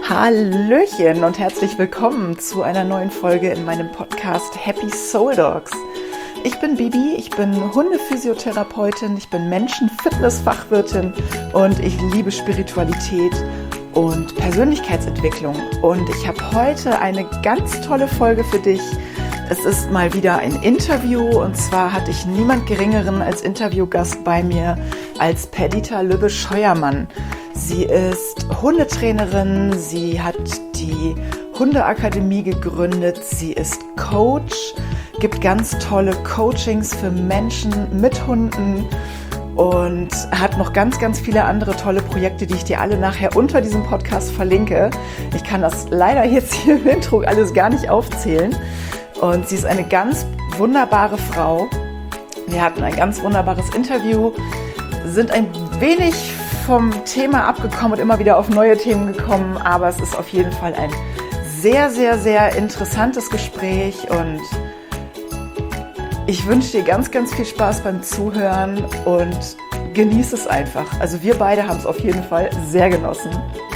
Hallöchen und herzlich willkommen zu einer neuen Folge in meinem Podcast Happy Soul Dogs. Ich bin Bibi, ich bin Hundephysiotherapeutin, ich bin Menschen-Fitness-Fachwirtin und ich liebe Spiritualität und Persönlichkeitsentwicklung. Und ich habe heute eine ganz tolle Folge für dich. Es ist mal wieder ein Interview und zwar hatte ich niemand Geringeren als Interviewgast bei mir als Perdita Lübbe-Scheuermann. Sie ist Hundetrainerin, sie hat die Hundeakademie gegründet, sie ist Coach, gibt ganz tolle Coachings für Menschen mit Hunden und hat noch ganz, ganz viele andere tolle Projekte, die ich dir alle nachher unter diesem Podcast verlinke. Ich kann das leider jetzt hier im Intro alles gar nicht aufzählen. Und sie ist eine ganz wunderbare Frau. Wir hatten ein ganz wunderbares Interview, sind ein wenig vom Thema abgekommen und immer wieder auf neue Themen gekommen, aber es ist auf jeden Fall ein sehr, sehr, sehr interessantes Gespräch und ich wünsche dir ganz, ganz viel Spaß beim Zuhören und genieß es einfach. Also wir beide haben es auf jeden Fall sehr genossen.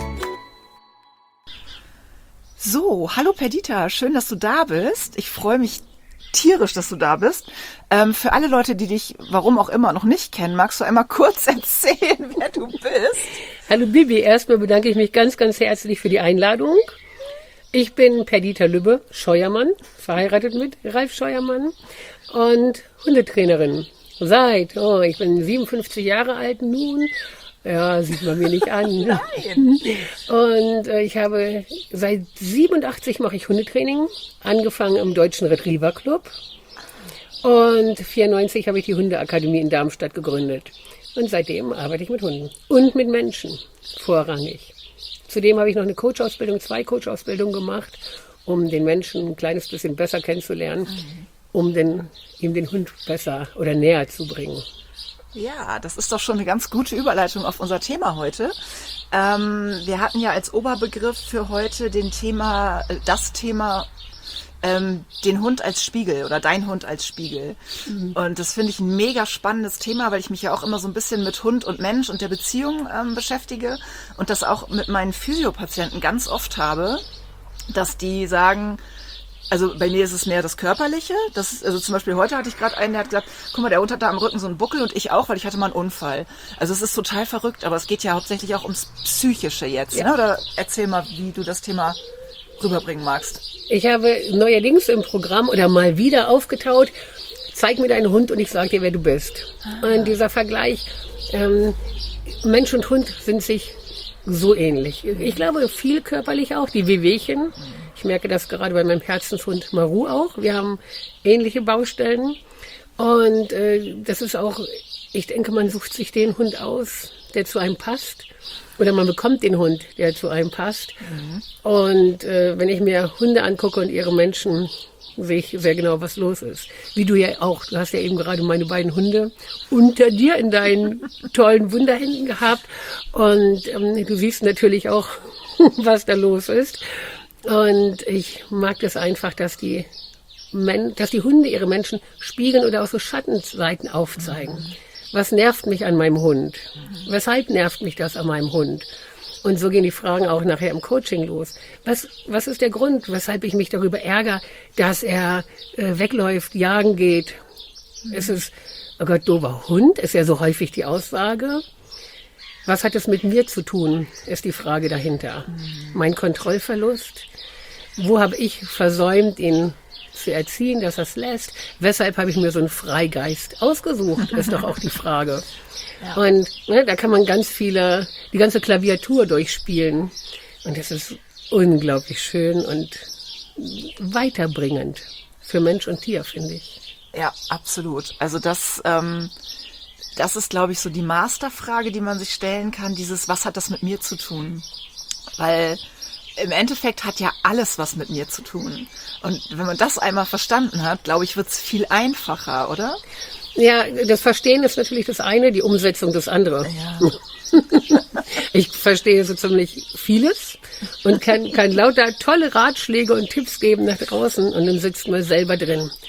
So, hallo Perdita, schön, dass du da bist. Ich freue mich tierisch, dass du da bist. Für alle Leute, die dich, warum auch immer, noch nicht kennen, magst du einmal kurz erzählen, wer du bist? Hallo Bibi, erstmal bedanke ich mich ganz, ganz herzlich für die Einladung. Ich bin Perdita Lübbe-Scheuermann, verheiratet mit Ralf Scheuermann und Hundetrainerin. Ich bin 57 Jahre alt nun. Ja, sieht man mir nicht an. Nein. Und ich habe seit 87 mache ich Hundetraining, angefangen im Deutschen Retriever Club. Und 94 habe ich die Hundeakademie in Darmstadt gegründet. Und seitdem arbeite ich mit Hunden und mit Menschen, vorrangig. Zudem habe ich noch eine Coach-Ausbildung, 2 Coach-Ausbildungen gemacht, um den Menschen ein kleines bisschen besser kennenzulernen, um ihm den Hund besser oder näher zu bringen. Ja, das ist doch schon eine ganz gute Überleitung auf unser Thema heute. Wir hatten ja als Oberbegriff für heute das Thema den Hund als Spiegel oder dein Hund als Spiegel. Und das finde ich ein mega spannendes Thema, weil ich mich ja auch immer so ein bisschen mit Hund und Mensch und der Beziehung beschäftige und das auch mit meinen Physiopatienten ganz oft habe, dass die sagen, also bei mir ist es mehr das Körperliche. Also zum Beispiel heute hatte ich gerade einen, der hat gesagt, guck mal, der Hund hat da am Rücken so einen Buckel und ich auch, weil ich hatte mal einen Unfall. Also es ist total verrückt, aber es geht ja hauptsächlich auch ums Psychische jetzt. Ja. Ne? Oder erzähl mal, wie du das Thema rüberbringen magst. Ich habe neuerdings im Programm oder mal wieder aufgetaut, zeig mir deinen Hund und ich sage dir, wer du bist. Und dieser Vergleich, Mensch und Hund sind sich so ähnlich. Ich glaube, viel körperlich auch, die Wehwehchen. Ich merke das gerade bei meinem Herzenshund Maru auch. Wir haben ähnliche Baustellen. Und das ist auch, ich denke, man sucht sich den Hund aus, der zu einem passt. Oder man bekommt den Hund, der zu einem passt. Und wenn ich mir Hunde angucke und ihre Menschen, sehe ich sehr genau, was los ist. Wie du ja auch, du hast ja eben gerade meine beiden Hunde unter dir in deinen tollen Wunderhänden gehabt. Und du siehst natürlich auch, was da los ist. Und ich mag das einfach, dass die Hunde ihre Menschen spiegeln oder auch so Schattenseiten aufzeigen. Was nervt mich an meinem Hund? Weshalb nervt mich das an meinem Hund? Und so gehen die Fragen auch nachher im Coaching los. Was ist der Grund, weshalb ich mich darüber ärgere, dass er wegläuft, jagen geht? Ist es, oh Gott, doofer Hund? Ist ja so häufig die Aussage. Was hat es mit mir zu tun, ist die Frage dahinter. Mein Kontrollverlust? Wo habe ich versäumt, ihn zu erziehen, dass er es lässt? Weshalb habe ich mir so einen Freigeist ausgesucht, ist doch auch die Frage. Ja. Und da kann man die ganze Klaviatur durchspielen. Und das ist unglaublich schön und weiterbringend für Mensch und Tier, finde ich. Ja, absolut. Also das ist, glaube ich, so die Masterfrage, die man sich stellen kann, was hat das mit mir zu tun? Weil im Endeffekt hat ja alles was mit mir zu tun. Und wenn man das einmal verstanden hat, glaube ich, wird es viel einfacher, oder? Ja, das Verstehen ist natürlich das eine, die Umsetzung das andere. Ja. Ich verstehe so ziemlich vieles und kann lauter tolle Ratschläge und Tipps geben nach draußen und dann sitzt man selber drin.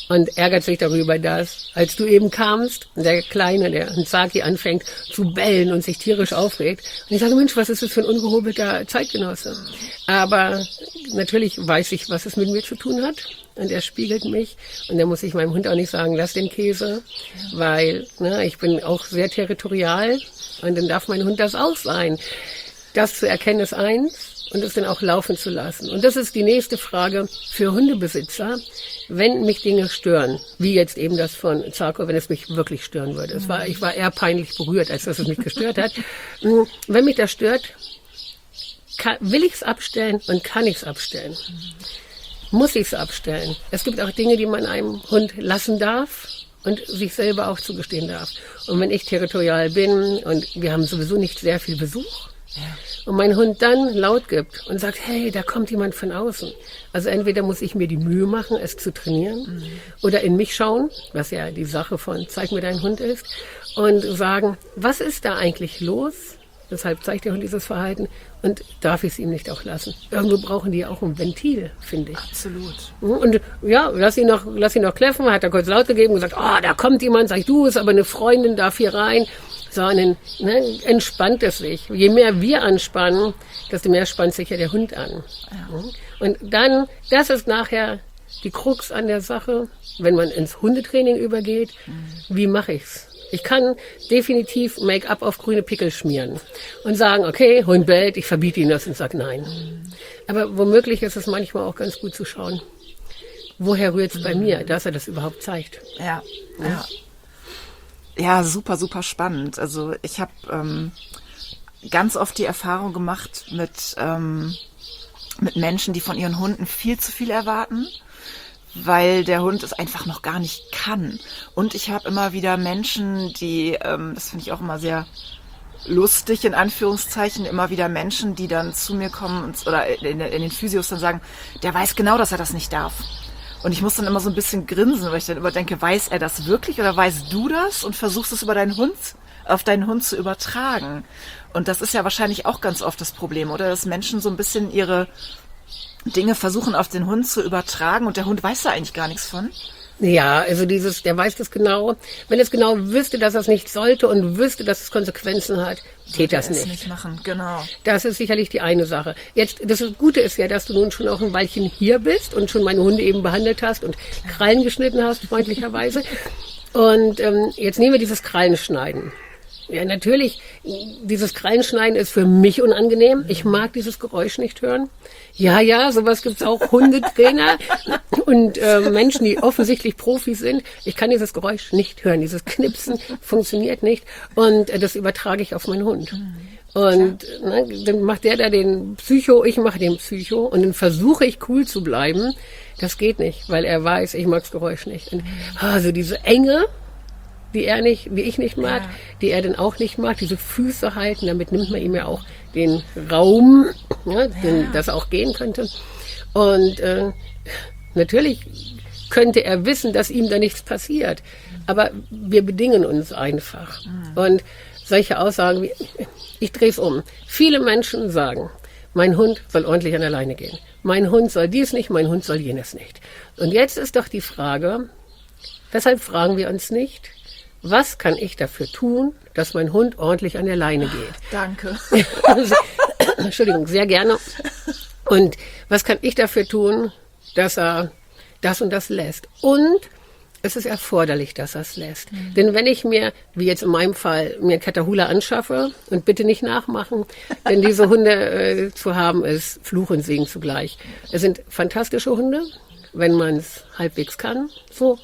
und ärgert sich darüber, dass, als du eben kamst, der Kleine, der Zaki, anfängt zu bellen und sich tierisch aufregt. Und ich sage, Mensch, was ist das für ein ungehobelter Zeitgenosse? Aber natürlich weiß ich, was es mit mir zu tun hat. Und er spiegelt mich. Und da muss ich meinem Hund auch nicht sagen, lass den Käse, weil ich bin auch sehr territorial. Und dann darf mein Hund das auch sein. Das zu erkennen ist eins und es dann auch laufen zu lassen. Und das ist die nächste Frage für Hundebesitzer. Wenn mich Dinge stören, wie jetzt eben das von Zarko, wenn es mich wirklich stören würde. Ich war eher peinlich berührt, als dass es mich gestört hat. Wenn mich das stört, will ich es abstellen und kann ich es abstellen. Muss ich es abstellen. Es gibt auch Dinge, die man einem Hund lassen darf und sich selber auch zugestehen darf. Und wenn ich territorial bin und wir haben sowieso nicht sehr viel Besuch und mein Hund dann laut gibt und sagt, hey, da kommt jemand von außen. Also entweder muss ich mir die Mühe machen, es zu trainieren oder in mich schauen, was ja die Sache von zeig mir deinen Hund ist, und sagen, was ist da eigentlich los? Deshalb zeigt der Hund dieses Verhalten und darf ich es ihm nicht auch lassen. Irgendwo brauchen die auch ein Ventil, finde ich. Absolut. Und ja, lass ihn noch kläffen, hat er kurz laut gegeben und gesagt, da kommt jemand, sag ich, du, ist aber eine Freundin, darf hier rein. So, und dann entspannt es sich. Je mehr wir anspannen, desto mehr spannt sich ja der Hund an. Ja. Und dann, das ist nachher die Krux an der Sache, wenn man ins Hundetraining übergeht, wie mache ich's? Ich kann definitiv Make-up auf grüne Pickel schmieren und sagen, okay, Hund bellt, ich verbiete ihn das und sage nein. Aber womöglich ist es manchmal auch ganz gut zu schauen, woher rührt es bei mir, dass er das überhaupt zeigt. Ja, super, super spannend. Also ich habe ganz oft die Erfahrung gemacht mit Menschen, die von ihren Hunden viel zu viel erwarten, weil der Hund es einfach noch gar nicht kann. Und ich habe immer wieder Menschen, die, das finde ich auch immer sehr lustig, in Anführungszeichen, immer wieder Menschen, die dann zu mir kommen oder in den Physios dann sagen, der weiß genau, dass er das nicht darf. Und ich muss dann immer so ein bisschen grinsen, weil ich dann immer denke, weiß er das wirklich oder weißt du das? Und versuchst es auf deinen Hund zu übertragen. Und das ist ja wahrscheinlich auch ganz oft das Problem, oder? Dass Menschen so ein bisschen ihre Dinge versuchen auf den Hund zu übertragen und der Hund weiß da eigentlich gar nichts von. Ja, also der weiß das genau. Wenn es genau wüsste, dass er es nicht sollte und wüsste, dass es Konsequenzen hat, täte das nicht. Nicht machen, genau. Das ist sicherlich die eine Sache. Jetzt, das Gute ist ja, dass du nun schon auch ein Weilchen hier bist und schon meine Hunde eben behandelt hast und Krallen geschnitten hast, freundlicherweise. Und jetzt nehmen wir dieses Krallenschneiden. Ja, natürlich, dieses Krallenschneiden ist für mich unangenehm. Ich mag dieses Geräusch nicht hören. Ja, sowas gibt's auch. Hundetrainer und Menschen, die offensichtlich Profis sind. Ich kann dieses Geräusch nicht hören. Dieses Knipsen funktioniert nicht. Und das übertrage ich auf meinen Hund. Und dann macht der da den Psycho, ich mache den Psycho. Und dann versuche ich cool zu bleiben. Das geht nicht, weil er weiß, ich mag das Geräusch nicht. Und also diese Enge, die ich nicht mag, die er dann auch nicht mag, diese Füße halten, damit nimmt man ihm ja auch den Raum, dass er auch gehen könnte. Und natürlich könnte er wissen, dass ihm da nichts passiert, aber wir bedingen uns einfach. Und solche Aussagen wie, ich drehe es um. Viele Menschen sagen, mein Hund soll ordentlich an der Leine gehen. Mein Hund soll dies nicht, mein Hund soll jenes nicht. Und jetzt ist doch die Frage, weshalb fragen wir uns nicht, was kann ich dafür tun, dass mein Hund ordentlich an der Leine geht? Danke. Entschuldigung, sehr gerne. Und was kann ich dafür tun, dass er das und das lässt? Und es ist erforderlich, dass er es lässt. Denn wenn ich mir, wie jetzt in meinem Fall, mir Catahoula anschaffe, und bitte nicht nachmachen, denn diese Hunde zu haben, ist Fluch und Segen zugleich. Es sind fantastische Hunde, wenn man es halbwegs kann, so.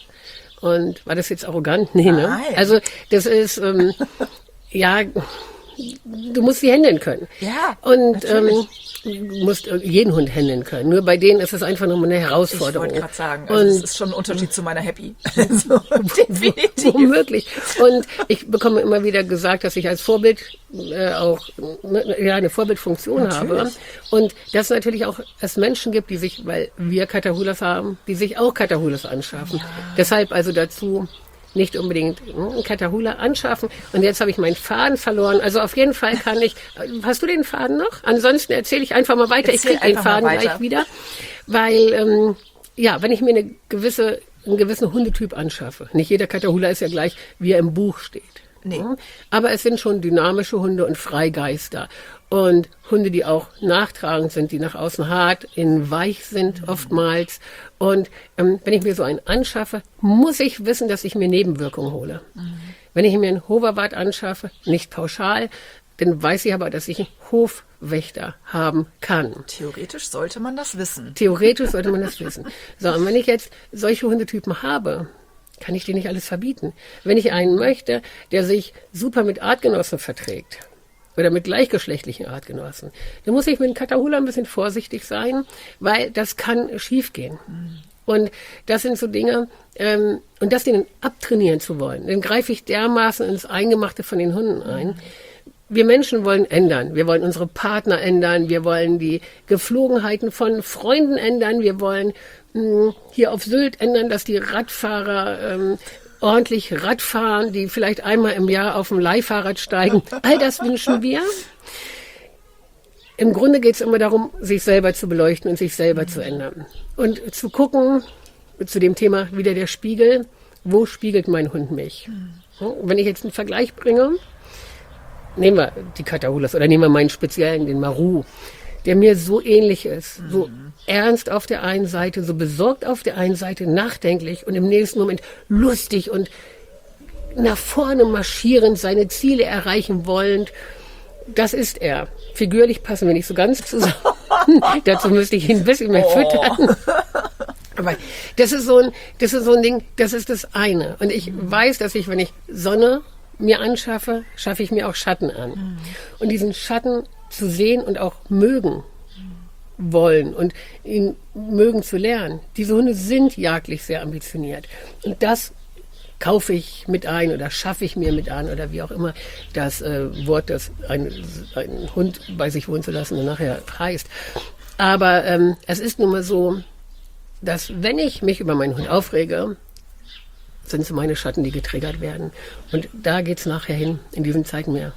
Und war das jetzt arrogant? Nee, ne? Nein. Also das ist, du musst sie händeln können. Ja, und du musst jeden Hund händeln können. Nur bei denen ist es einfach nochmal eine Herausforderung. Ich wollte gerade sagen, also es ist schon ein Unterschied zu meiner Happy. Also, definitiv. Womöglich. Und ich bekomme immer wieder gesagt, dass ich als Vorbild auch eine Vorbildfunktion habe. Und dass es natürlich auch es Menschen gibt, die sich, weil wir Catahoulas haben, die sich auch Catahoulas anschaffen. Ja. Deshalb also dazu nicht unbedingt einen Catahoula anschaffen. Und jetzt habe ich meinen Faden verloren. Also auf jeden Fall kann ich... Hast du den Faden noch? Ansonsten erzähle ich einfach mal weiter. Ich kriege den Faden gleich wieder. Weil, wenn ich mir eine gewisse einen gewissen Hundetyp anschaffe. Nicht jeder Catahoula ist ja gleich, wie er im Buch steht. Nee. Aber es sind schon dynamische Hunde und Freigeister. Und Hunde, die auch nachtragend sind, die nach außen hart, innen weich sind oftmals. Und wenn ich mir so einen anschaffe, muss ich wissen, dass ich mir Nebenwirkungen hole. Wenn ich mir einen Hoverwart anschaffe, nicht pauschal, dann weiß ich aber, dass ich einen Hofwächter haben kann. Theoretisch sollte man das wissen. Theoretisch sollte man das wissen. So, und wenn ich jetzt solche Hundetypen habe, kann ich dir nicht alles verbieten. Wenn ich einen möchte, der sich super mit Artgenossen verträgt oder mit gleichgeschlechtlichen Artgenossen, dann muss ich mit dem Catahoula ein bisschen vorsichtig sein, weil das kann schiefgehen. Und das sind so Dinge, und das denen abtrainieren zu wollen, dann greife ich dermaßen ins Eingemachte von den Hunden ein. Wir Menschen wollen ändern. Wir wollen unsere Partner ändern. Wir wollen die Geflogenheiten von Freunden ändern. Wir wollen hier auf Sylt ändern, dass die Radfahrer ordentlich Rad fahren, die vielleicht einmal im Jahr auf dem Leihfahrrad steigen. All das wünschen wir. Im Grunde geht es immer darum, sich selber zu beleuchten und sich selber zu ändern. Und zu gucken, zu dem Thema wieder der Spiegel, wo spiegelt mein Hund mich? Wenn ich jetzt einen Vergleich bringe, nehmen wir die Catahoulas oder nehmen wir meinen speziellen, den Maru, der mir so ähnlich ist. So ernst auf der einen Seite, so besorgt auf der einen Seite, nachdenklich und im nächsten Moment lustig und nach vorne marschierend, seine Ziele erreichen wollend. Das ist er. Figürlich passen wir nicht so ganz zusammen. Dazu müsste ich ihn ein bisschen mehr füttern. Aber das ist so ein Ding, das ist das eine. Und ich weiß, dass ich, wenn ich Sonne mir anschaffe, schaffe ich mir auch Schatten an. Und diesen Schatten zu sehen und auch mögen wollen und ihn mögen zu lernen. Diese Hunde sind jagdlich sehr ambitioniert. Und das kaufe ich mit ein oder schaffe ich mir mit an oder wie auch immer das Wort, das ein Hund bei sich wohnen zu lassen und nachher heißt. Aber es ist nun mal so, dass wenn ich mich über meinen Hund aufrege, sind es meine Schatten, die getriggert werden. Und da geht's nachher hin, in diesen Zeiten mehr.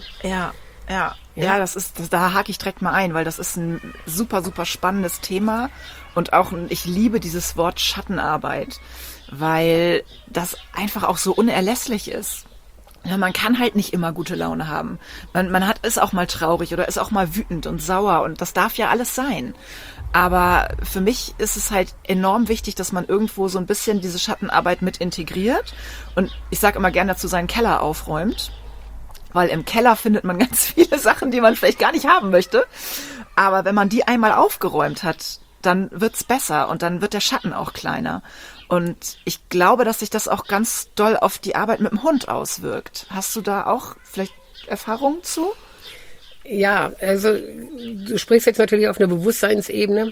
Ja, da hake ich direkt mal ein, weil das ist ein super, super spannendes Thema. Und auch, ich liebe dieses Wort Schattenarbeit, weil das einfach auch so unerlässlich ist. Ja, man kann halt nicht immer gute Laune haben. Man ist auch mal traurig oder ist auch mal wütend und sauer und das darf ja alles sein. Aber für mich ist es halt enorm wichtig, dass man irgendwo so ein bisschen diese Schattenarbeit mit integriert. Und ich sage immer gerne dazu, seinen Keller aufräumt. Weil im Keller findet man ganz viele Sachen, die man vielleicht gar nicht haben möchte. Aber wenn man die einmal aufgeräumt hat, dann wird's besser und dann wird der Schatten auch kleiner. Und ich glaube, dass sich das auch ganz doll auf die Arbeit mit dem Hund auswirkt. Hast du da auch vielleicht Erfahrungen zu? Ja, also du sprichst jetzt natürlich auf einer Bewusstseinsebene.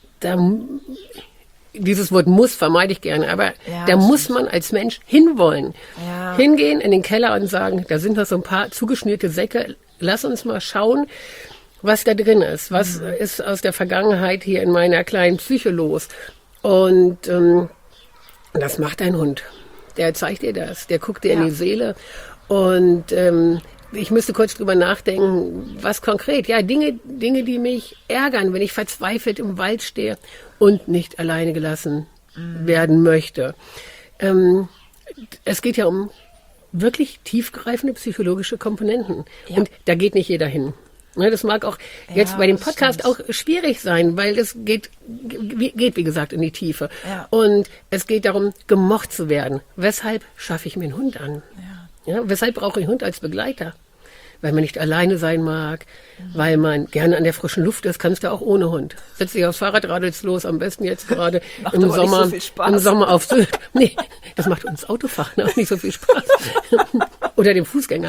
Dieses Wort muss vermeide ich gerne, aber ja, da muss man als Mensch hinwollen. Ja. Hingehen in den Keller und sagen, da sind noch so ein paar zugeschnürte Säcke, lass uns mal schauen, was da drin ist. Was ist aus der Vergangenheit hier in meiner kleinen Psyche los? Und das macht ein Hund. Der zeigt dir das, der guckt dir in die Seele und ich müsste kurz drüber nachdenken, was konkret. Ja, Dinge, die mich ärgern, wenn ich verzweifelt im Wald stehe und nicht alleine gelassen werden möchte. Es geht ja um wirklich tiefgreifende psychologische Komponenten. Ja. Und da geht nicht jeder hin. Das mag auch jetzt bei dem Podcast auch schwierig sein, weil das geht, wie gesagt, in die Tiefe. Ja. Und es geht darum, gemocht zu werden. Weshalb schaffe ich mir einen Hund an? Ja, weshalb brauche ich einen Hund als Begleiter? Weil man nicht alleine sein mag, weil man gerne an der frischen Luft ist, kannst du auch ohne Hund. Setz dich aufs Fahrrad, radelst los, am besten jetzt gerade im Sommer auf Sylt. Nee, das macht uns Autofahren auch nicht so viel Spaß. Oder dem Fußgänger.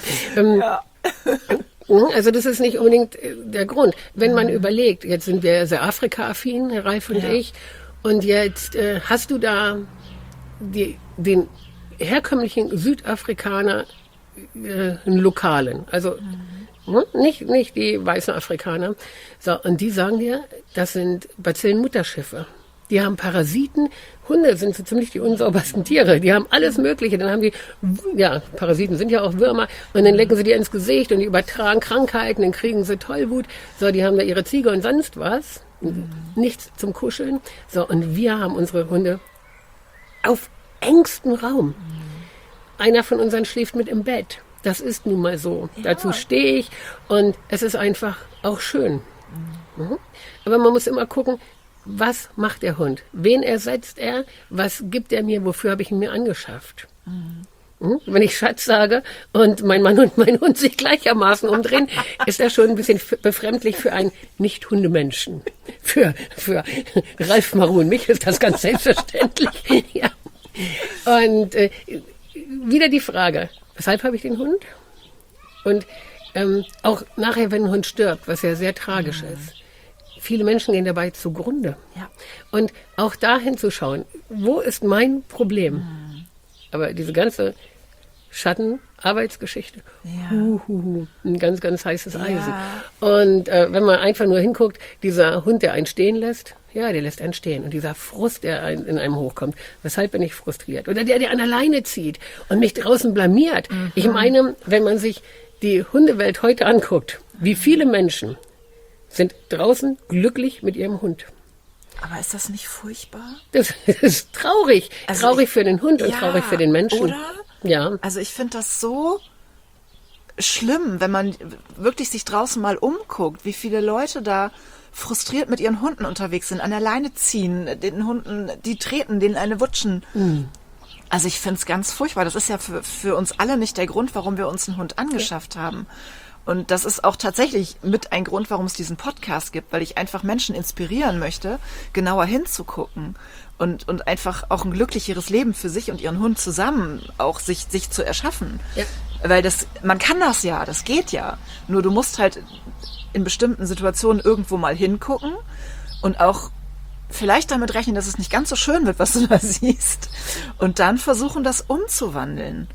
Also das ist nicht unbedingt der Grund. Wenn man überlegt, jetzt sind wir sehr Afrika-affin, Herr Ralf und ich, und jetzt hast du da den herkömmlichen Südafrikaner, einen lokalen, also nicht die weißen Afrikaner. So, und die sagen dir, das sind Bazillenmutterschiffe. Die haben Parasiten. Hunde sind so ziemlich die unsaubersten Tiere. Die haben alles Mögliche. Dann haben die, Parasiten sind ja auch Würmer. Und dann lecken sie dir ins Gesicht und die übertragen Krankheiten. Dann kriegen sie Tollwut. So, die haben da ihre Ziege und sonst was. Nichts zum Kuscheln. So, und wir haben unsere Hunde auf engstem Raum. Einer von unseren schläft mit im Bett. Das ist nun mal so. Ja. Dazu stehe ich und es ist einfach auch schön. Mhm. Aber man muss immer gucken, was macht der Hund? Wen ersetzt er? Was gibt er mir? Wofür habe ich ihn mir angeschafft? Mhm. Wenn ich Schatz sage und mein Mann und mein Hund sich gleichermaßen umdrehen, ist das schon ein bisschen befremdlich für einen Nicht-Hundemenschen. Für Ralf Marun, mich ist das ganz selbstverständlich. Ja. Und wieder die Frage, weshalb habe ich den Hund? Und auch nachher, wenn ein Hund stirbt, was ja sehr tragisch ist, viele Menschen gehen dabei zugrunde. Ja. Und auch da hinzuschauen, wo ist mein Problem? Aber diese ganze Schattenarbeitsgeschichte, ein ganz, ganz heißes Eisen. Und wenn man einfach nur hinguckt, dieser Hund, der einen stehen lässt, ja, der lässt einen stehen. Und dieser Frust, der in einem hochkommt, weshalb bin ich frustriert? Oder der an der Leine zieht und mich draußen blamiert. Ich meine, wenn man sich die Hundewelt heute anguckt, wie viele Menschen sind draußen glücklich mit ihrem Hund. Aber ist das nicht furchtbar? Das ist traurig. Also traurig für den Hund und traurig für den Menschen. Oder? Ja. Also ich finde das so schlimm, wenn man wirklich sich draußen mal umguckt, wie viele Leute da frustriert mit ihren Hunden unterwegs sind, an der Leine ziehen, den Hunden, die treten, denen eine wutschen. Also ich finde es ganz furchtbar. Das ist ja für uns alle nicht der Grund, warum wir uns einen Hund angeschafft haben. Und das ist auch tatsächlich mit ein Grund, warum es diesen Podcast gibt, weil ich einfach Menschen inspirieren möchte, genauer hinzugucken und einfach auch ein glücklicheres Leben für sich und ihren Hund zusammen auch sich zu erschaffen. Ja. Weil man kann das ja, das geht ja. Nur du musst halt in bestimmten Situationen irgendwo mal hingucken und auch vielleicht damit rechnen, dass es nicht ganz so schön wird, was du da siehst. Und dann versuchen, das umzuwandeln.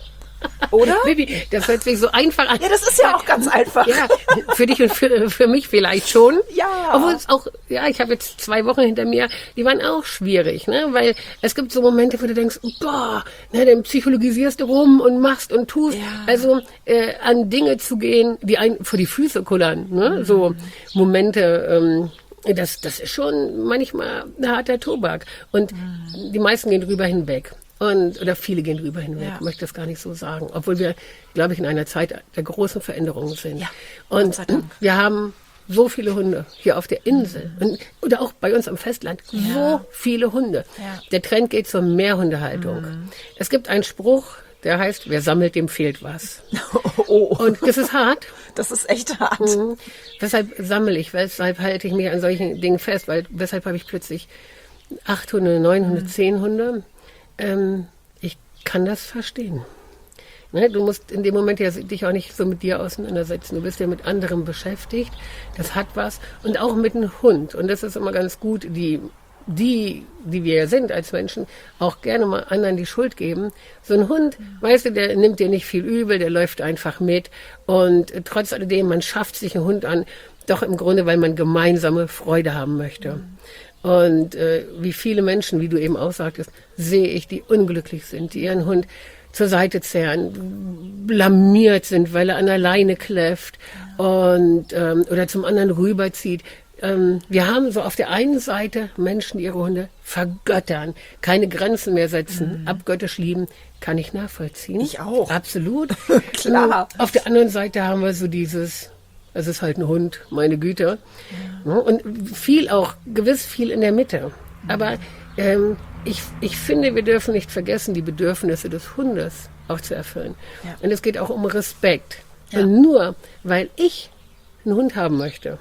Oder? Baby, das hört sich so einfach an. Ja, das ist ja auch ganz einfach. Ja, für dich und für mich vielleicht schon. Ja. Obwohl es auch, ja, ich habe jetzt 2 Wochen hinter mir, die waren auch schwierig, ne? Weil es gibt so Momente, wo du denkst, boah, ne, dann psychologisierst du rum und machst und tust. Ja. Also an Dinge zu gehen, die einen vor die Füße kullern, ne? So Momente, das ist schon manchmal ein harter Tobak. Und die meisten gehen drüber hinweg. Oder viele gehen drüber hinweg, möchte das gar nicht so sagen. Obwohl wir, glaube ich, in einer Zeit der großen Veränderungen sind. Ja, und wir haben so viele Hunde hier auf der Insel oder auch bei uns am Festland. So viele Hunde. Ja. Der Trend geht zur Mehrhundehaltung. Es gibt einen Spruch, der heißt, wer sammelt, dem fehlt was. Und das ist hart. Das ist echt hart. Weshalb sammle ich? Weshalb halte ich mich an solchen Dingen fest? Weshalb habe ich plötzlich 8 Hunde, 9 Hunde, 10 Hunde? Ich kann das verstehen. Ne, du musst in dem Moment ja dich auch nicht so mit dir auseinandersetzen. Du bist ja mit anderem beschäftigt. Das hat was. Und auch mit einem Hund. Und das ist immer ganz gut, die wir ja sind als Menschen, auch gerne mal anderen die Schuld geben. So ein Hund, weißt du, der nimmt dir nicht viel übel, der läuft einfach mit. Und trotz alledem, man schafft sich einen Hund an, doch im Grunde, weil man gemeinsame Freude haben möchte. Und wie viele Menschen, wie du eben auch sagtest, sehe ich, die unglücklich sind, die ihren Hund zur Seite zerren, blamiert sind, weil er an der Leine kläfft und oder zum anderen rüberzieht. Wir haben so auf der einen Seite Menschen, die ihre Hunde vergöttern, keine Grenzen mehr setzen, abgöttisch lieben, kann ich nachvollziehen. Ich auch. Absolut. Klar. Auf der anderen Seite haben wir so dieses... Es ist halt ein Hund, meine Güte. Ja. Und gewiss viel in der Mitte. Aber ich finde, wir dürfen nicht vergessen, die Bedürfnisse des Hundes auch zu erfüllen. Ja. Und es geht auch um Respekt. Ja. Und nur, weil ich einen Hund haben möchte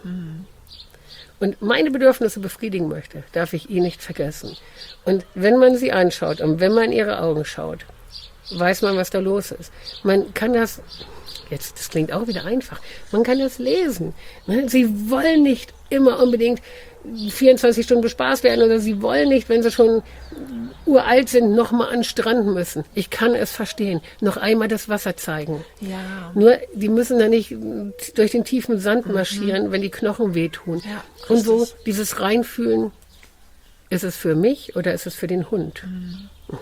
und meine Bedürfnisse befriedigen möchte, darf ich ihn nicht vergessen. Und wenn man sie anschaut und wenn man in ihre Augen schaut, weiß man, was da los ist. Man kann das... Jetzt, das klingt auch wieder einfach. Man kann das lesen. Sie wollen nicht immer unbedingt 24 Stunden bespaßt werden oder sie wollen nicht, wenn sie schon uralt sind, nochmal an den Strand müssen. Ich kann es verstehen. Noch einmal das Wasser zeigen. Ja. Nur, die müssen da nicht durch den tiefen Sand marschieren, wenn die Knochen wehtun. Ja, und so dieses Reinfühlen, ist es für mich oder ist es für den Hund?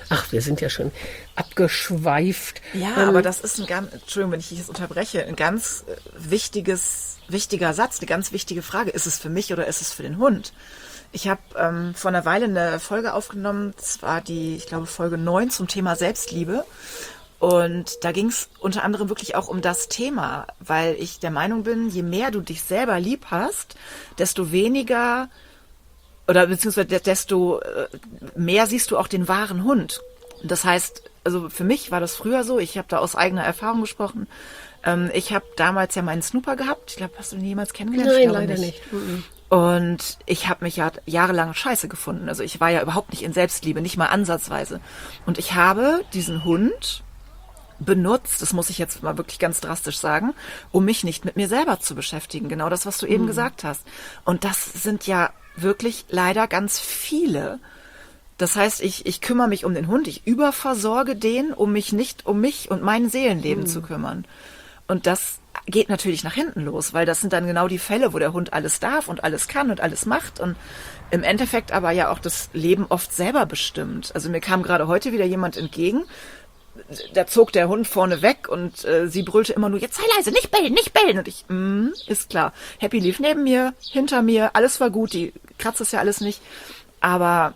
Ach, wir sind ja schon abgeschweift. Ja, aber das ist Entschuldigung, wenn ich dich jetzt unterbreche, ein ganz wichtiger Satz, eine ganz wichtige Frage. Ist es für mich oder ist es für den Hund? Ich habe vor einer Weile eine Folge aufgenommen, das war ich glaube, Folge 9 zum Thema Selbstliebe. Und da ging es unter anderem wirklich auch um das Thema, weil ich der Meinung bin, je mehr du dich selber lieb hast, desto weniger oder beziehungsweise desto mehr siehst du auch den wahren Hund. Das heißt, also für mich war das früher so, ich habe da aus eigener Erfahrung gesprochen. Ich habe damals ja meinen Snooper gehabt. Ich glaube, hast du ihn jemals kennengelernt? Nein, leider nicht. Und ich habe mich ja jahrelang scheiße gefunden. Also ich war ja überhaupt nicht in Selbstliebe, nicht mal ansatzweise. Und ich habe diesen Hund benutzt, das muss ich jetzt mal wirklich ganz drastisch sagen, um mich nicht mit mir selber zu beschäftigen. Genau das, was du eben gesagt hast. Und das sind ja wirklich leider ganz viele. Das heißt, ich kümmere mich um den Hund, ich überversorge den, um mich nicht um mich und mein Seelenleben zu kümmern. Und das geht natürlich nach hinten los, weil das sind dann genau die Fälle, wo der Hund alles darf und alles kann und alles macht und im Endeffekt aber ja auch das Leben oft selber bestimmt. Also mir kam gerade heute wieder jemand entgegen, da zog der Hund vorne weg und sie brüllte immer nur, jetzt sei leise, nicht bellen, nicht bellen. Und ich, ist klar. Happy lief neben mir, hinter mir, alles war gut, die kratzt es ja alles nicht. Aber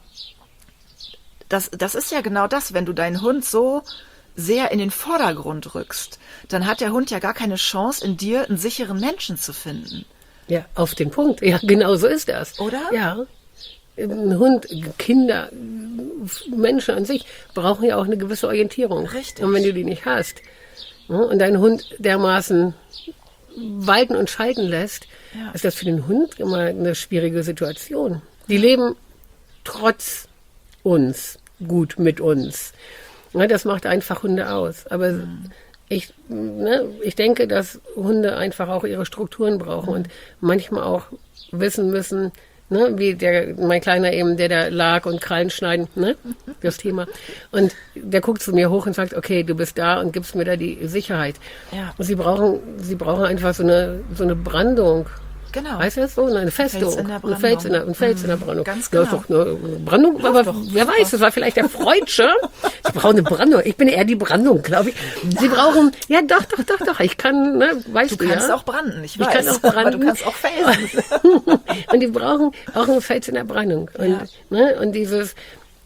das ist ja genau das, wenn du deinen Hund so sehr in den Vordergrund rückst, dann hat der Hund ja gar keine Chance, in dir einen sicheren Menschen zu finden. Ja, auf den Punkt. Ja, genau so ist das. Oder? Ja. Ein Hund, Kinder, Menschen an sich brauchen ja auch eine gewisse Orientierung. Richtig. Und wenn du die nicht hast und deinen Hund dermaßen walten und schalten lässt, ist das für den Hund immer eine schwierige Situation. Die leben trotz uns gut mit uns. Ja, das macht einfach Hunde aus. Aber ich denke, dass Hunde einfach auch ihre Strukturen brauchen und manchmal auch wissen müssen, wie mein Kleiner eben, der da lag und Krallen schneiden, das Thema. Und der guckt zu mir hoch und sagt, okay, du bist da und gibst mir da die Sicherheit. Ja. Und sie brauchen einfach so eine Brandung. Genau. Weißt du das so? Eine Festung. Ein Fels in der Brandung. Ganz genau. Das ist doch eine Brandung, aber wer weiß, das war vielleicht der Freudsche. Sie brauchen eine Brandung. Ich bin eher die Brandung, glaube ich. Sie brauchen, ja doch. Ich kann, weißt du ja. Du kannst auch branden, ich weiß. Ich kann auch branden. Aber du kannst auch felsen. Und die brauchen auch einen Fels in der Brandung. Und dieses,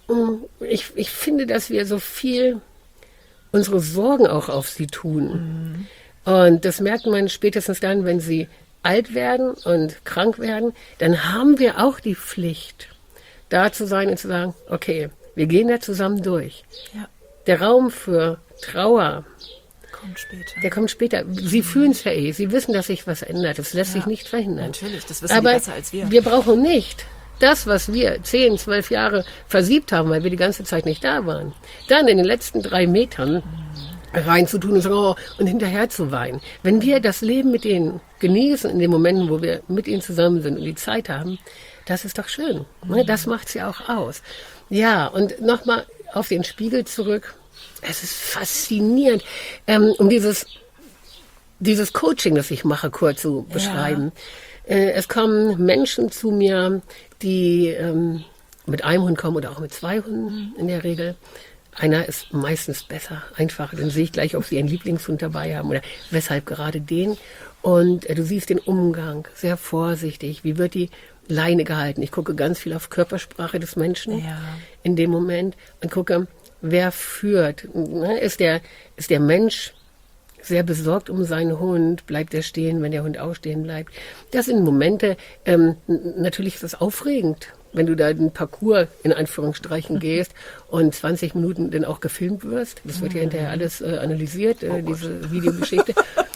ich finde, dass wir so viel unsere Sorgen auch auf sie tun. Und das merkt man spätestens dann, wenn sie alt werden und krank werden, dann haben wir auch die Pflicht, da zu sein und zu sagen, okay, wir gehen da zusammen durch. Ja. Der Raum für Trauer, der kommt später. Sie fühlen es ja sie wissen, dass sich was ändert. Das lässt sich nicht verhindern. Natürlich, das wissen die besser als wir. Wir brauchen nicht das, was wir 10, 12 Jahre versiebt haben, weil wir die ganze Zeit nicht da waren. Dann in den letzten 3 Metern reinzutun und sagen, und hinterher zu weinen. Wenn wir das Leben mit denen genießen, in den Momenten, wo wir mit ihnen zusammen sind und die Zeit haben, das ist doch schön. Das macht sie auch aus. Ja, und nochmal auf den Spiegel zurück. Es ist faszinierend, um dieses Coaching, das ich mache, kurz zu beschreiben. Es kommen Menschen zu mir, die mit einem Hund kommen oder auch mit 2 Hunden in der Regel. Einer ist meistens besser, einfach. Dann sehe ich gleich, ob sie einen Lieblingshund dabei haben oder weshalb gerade den. Und du siehst den Umgang, sehr vorsichtig. Wie wird die Leine gehalten? Ich gucke ganz viel auf Körpersprache des Menschen in dem Moment und gucke, wer führt. Ist der Mensch sehr besorgt um seinen Hund? Bleibt er stehen, wenn der Hund ausstehen bleibt? Das sind Momente, natürlich ist das aufregend, wenn du da den Parcours in Anführungsstrichen gehst und 20 Minuten dann auch gefilmt wirst. Das wird ja hinterher alles analysiert, diese Videogeschichte.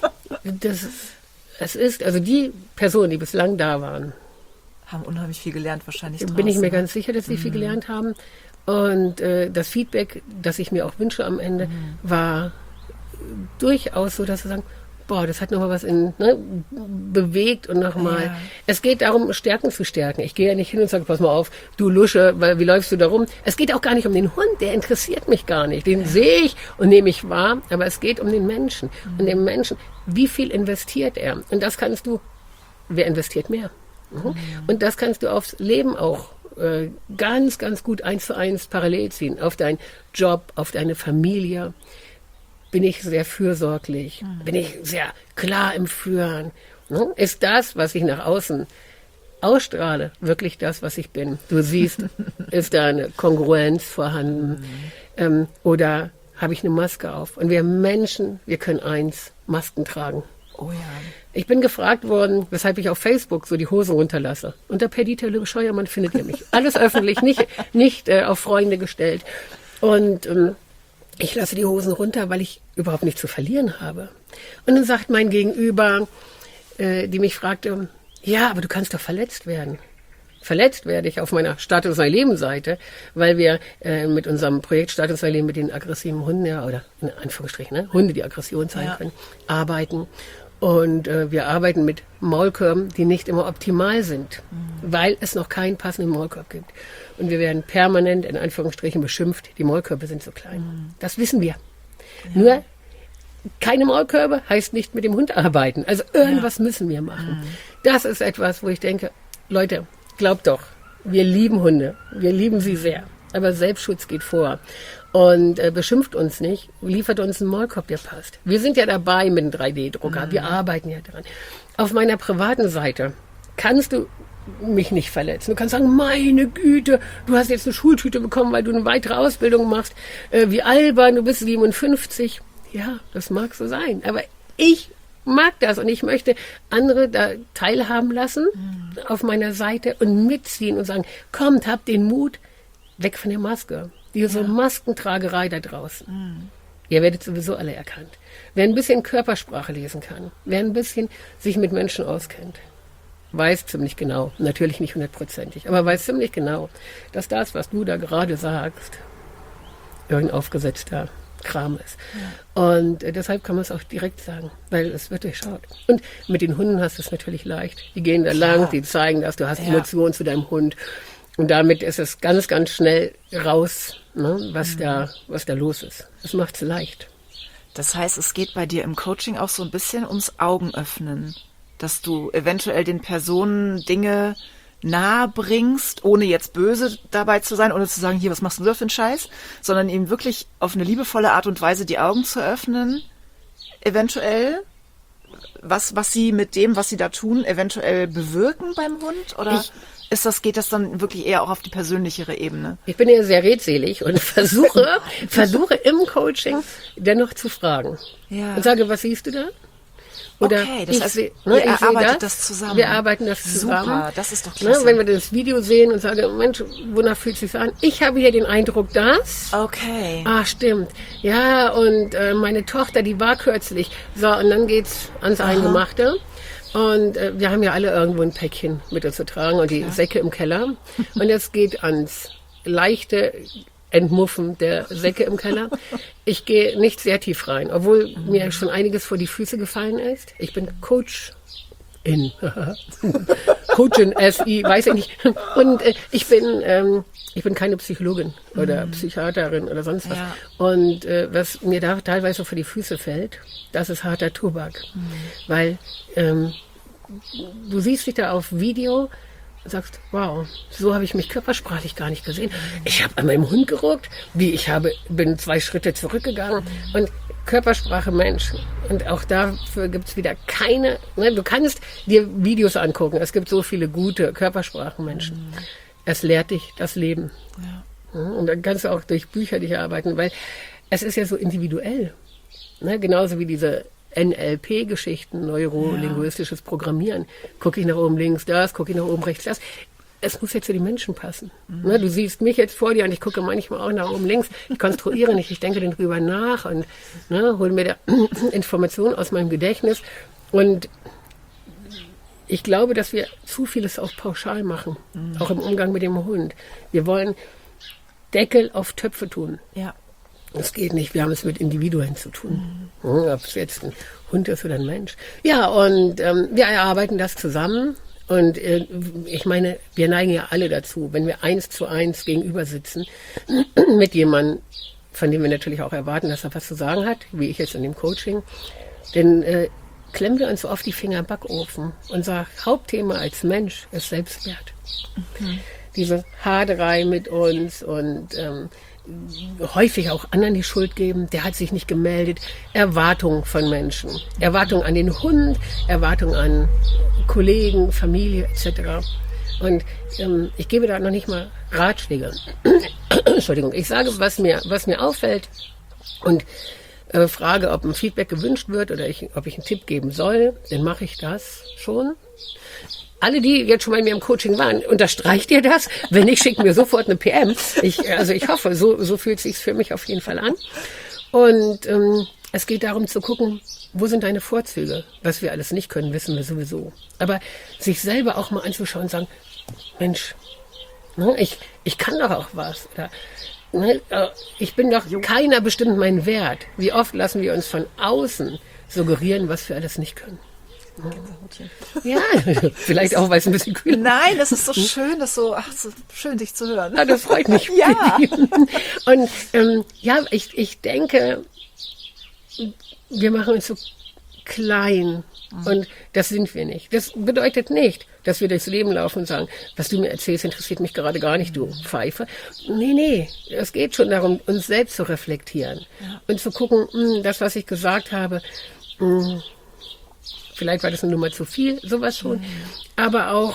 Es ist, also die Personen, die bislang da waren, haben unheimlich viel gelernt wahrscheinlich draußen. Bin ich mir ganz sicher, dass sie viel gelernt haben. Und das Feedback, das ich mir auch wünsche am Ende, war durchaus so, dass sie sagen, boah, das hat nochmal was bewegt und nochmal. Ja. Es geht darum, Stärken zu stärken. Ich gehe ja nicht hin und sage, pass mal auf, du Lusche, wie läufst du da rum? Es geht auch gar nicht um den Hund, der interessiert mich gar nicht. Den sehe ich und nehme ich wahr, aber es geht um den Menschen. Und den Menschen, wie viel investiert er? Und das kannst du, wer investiert mehr? Und das kannst du aufs Leben auch ganz, ganz gut 1:1 parallel ziehen. Auf deinen Job, auf deine Familie. Bin ich sehr fürsorglich? Bin ich sehr klar im Führen? Ne? Ist das, was ich nach außen ausstrahle, wirklich das, was ich bin? Du siehst, ist da eine Kongruenz vorhanden? Oder habe ich eine Maske auf? Und wir Menschen, wir können Masken tragen. Oh ja. Ich bin gefragt worden, weshalb ich auf Facebook so die Hosen runterlasse. Unter Perdita Scheuermann findet ihr mich. Alles öffentlich, nicht auf Freunde gestellt. Und ich lasse die Hosen runter, weil ich überhaupt nichts zu verlieren habe. Und dann sagt mein Gegenüber, die mich fragte, ja, aber du kannst doch verletzt werden. Verletzt werde ich auf meiner Status Neu Leben Seite, weil wir mit unserem Projekt Status Neu Leben mit den aggressiven Hunden, ja, oder in Anführungsstrichen, ne, Hunde, die Aggression zeigen können, arbeiten. Und wir arbeiten mit Maulkörben, die nicht immer optimal sind, weil es noch keinen passenden Maulkorb gibt. Und wir werden permanent, in Anführungsstrichen, beschimpft, die Maulkörbe sind so klein. Das wissen wir. Ja. Nur keine Maulkörbe heißt nicht mit dem Hund arbeiten. Also irgendwas müssen wir machen. Das ist etwas, wo ich denke, Leute, glaubt doch, wir lieben Hunde, wir lieben sie sehr. Aber Selbstschutz geht vor. Und beschimpft uns nicht, liefert uns einen Maulkorb, der passt. Wir sind ja dabei mit dem 3D-Drucker, wir arbeiten ja dran. Auf meiner privaten Seite kannst du mich nicht verletzen. Du kannst sagen, meine Güte, du hast jetzt eine Schultüte bekommen, weil du eine weitere Ausbildung machst. Wie albern, du bist 57. Ja, das mag so sein. Aber ich mag das und ich möchte andere da teilhaben lassen auf meiner Seite und mitziehen und sagen, kommt, habt den Mut, weg von der Maske. Diese Maskentragerei da draußen. Ihr werdet sowieso alle erkannt. Wer ein bisschen Körpersprache lesen kann, wer ein bisschen sich mit Menschen auskennt, weiß ziemlich genau, natürlich nicht 100%, aber weiß ziemlich genau, dass das, was du da gerade sagst, irgendein aufgesetzter Kram ist. Ja. Und deshalb kann man es auch direkt sagen, weil es wird durchschaut. Und mit den Hunden hast du es natürlich leicht. Die gehen da lang, die zeigen das, du hast Emotionen zu deinem Hund. Und damit ist es ganz, ganz schnell raus, ne, was da los ist. Das macht es leicht. Das heißt, es geht bei dir im Coaching auch so ein bisschen ums Augenöffnen, dass du eventuell den Personen Dinge nahe bringst, ohne jetzt böse dabei zu sein, ohne zu sagen, hier, was machst du da für einen Scheiß, sondern eben wirklich auf eine liebevolle Art und Weise die Augen zu öffnen, eventuell, was sie mit dem, was sie da tun, eventuell bewirken beim Hund, oder geht das dann wirklich eher auch auf die persönlichere Ebene? Ich bin ja sehr redselig und versuche im Coaching dennoch zu fragen. Ja. Und sage, was siehst du da? Oder okay, das heißt, ihr arbeitet das zusammen. Wir arbeiten das zusammen. Super, das ist doch klasse. Ne, wenn wir das Video sehen und sagen, Mensch, wonach fühlt es sich an? Ich habe hier den Eindruck, dass... Okay. Ah, stimmt. Ja, und meine Tochter, die war kürzlich. So, und dann geht's ans Eingemachte. Und wir haben ja alle irgendwo ein Päckchen mit uns zu tragen und die Säcke im Keller. Und jetzt geht ans leichte Entmuffen der Säcke im Keller. Ich gehe nicht sehr tief rein, obwohl mir schon einiges vor die Füße gefallen ist. Ich bin Coachin, SI, weiß ich nicht. Und ich bin keine Psychologin oder Psychiaterin oder sonst was. Ja. Und was mir da teilweise vor die Füße fällt, das ist harter Tobak. Weil du siehst dich da auf Video und sagst, wow, so habe ich mich körpersprachlich gar nicht gesehen. Ich habe an meinem Hund geruckt, bin 2 Schritte zurückgegangen und Körpersprache Mensch. Und auch dafür gibt es wieder keine, ne, du kannst dir Videos angucken, es gibt so viele gute Körpersprachenmenschen. Es lehrt dich das Leben. Ja. Und dann kannst du auch durch Bücher dich arbeiten, weil es ist ja so individuell. Ne? Genauso wie diese NLP-Geschichten, neurolinguistisches Programmieren. Gucke ich nach oben links das, gucke ich nach oben rechts das. Es muss jetzt zu den Menschen passen. Ne, du siehst mich jetzt vor dir und ich gucke manchmal auch nach oben links. Ich konstruiere nicht, ich denke dann drüber nach und hole mir da Informationen aus meinem Gedächtnis. Und ich glaube, dass wir zu vieles auch pauschal machen, auch im Umgang mit dem Hund. Wir wollen Deckel auf Töpfe tun. Ja. Das geht nicht, wir haben es mit Individuen zu tun. Ob es jetzt ein Hund ist oder ein Mensch. Ja, und wir erarbeiten das zusammen. Und ich meine, wir neigen ja alle dazu, wenn wir 1:1 gegenüber sitzen mit jemandem, von dem wir natürlich auch erwarten, dass er was zu sagen hat, wie ich jetzt in dem Coaching, dann klemmen wir uns so oft die Finger im Backofen und sagen, Hauptthema als Mensch ist Selbstwert. diese Haderei mit uns und häufig auch anderen die Schuld geben, der hat sich nicht gemeldet, Erwartungen von Menschen, Erwartungen an den Hund, Erwartungen an Kollegen, Familie etc. Und ich gebe da noch nicht mal Ratschläge. Entschuldigung, ich sage, was mir auffällt und frage, ob ein Feedback gewünscht wird oder ob ich einen Tipp geben soll, dann mache ich das schon. Alle, die jetzt schon bei mir im Coaching waren, unterstreicht ihr das? Wenn nicht, schickt mir sofort eine PM. Ich hoffe, so fühlt es sich für mich auf jeden Fall an. Und es geht darum zu gucken, wo sind deine Vorzüge? Was wir alles nicht können, wissen wir sowieso. Aber sich selber auch mal anzuschauen und sagen, Mensch, ne, ich kann doch auch was. Oder, ne, ich bin doch, keiner bestimmt meinen Wert. Wie oft lassen wir uns von außen suggerieren, was wir alles nicht können. Ja, vielleicht auch, weil es ein bisschen kühl ist. Nein, das ist so schön, so schön, dich zu hören. Ja, das freut mich. Ja. Und ich denke, wir machen uns so klein. Und das sind wir nicht. Das bedeutet nicht, dass wir durchs Leben laufen und sagen, was du mir erzählst, interessiert mich gerade gar nicht, du Pfeife. Nee, es geht schon darum, uns selbst zu reflektieren und zu gucken, das, was ich gesagt habe, vielleicht war das eine Nummer zu viel, sowas schon. Aber auch,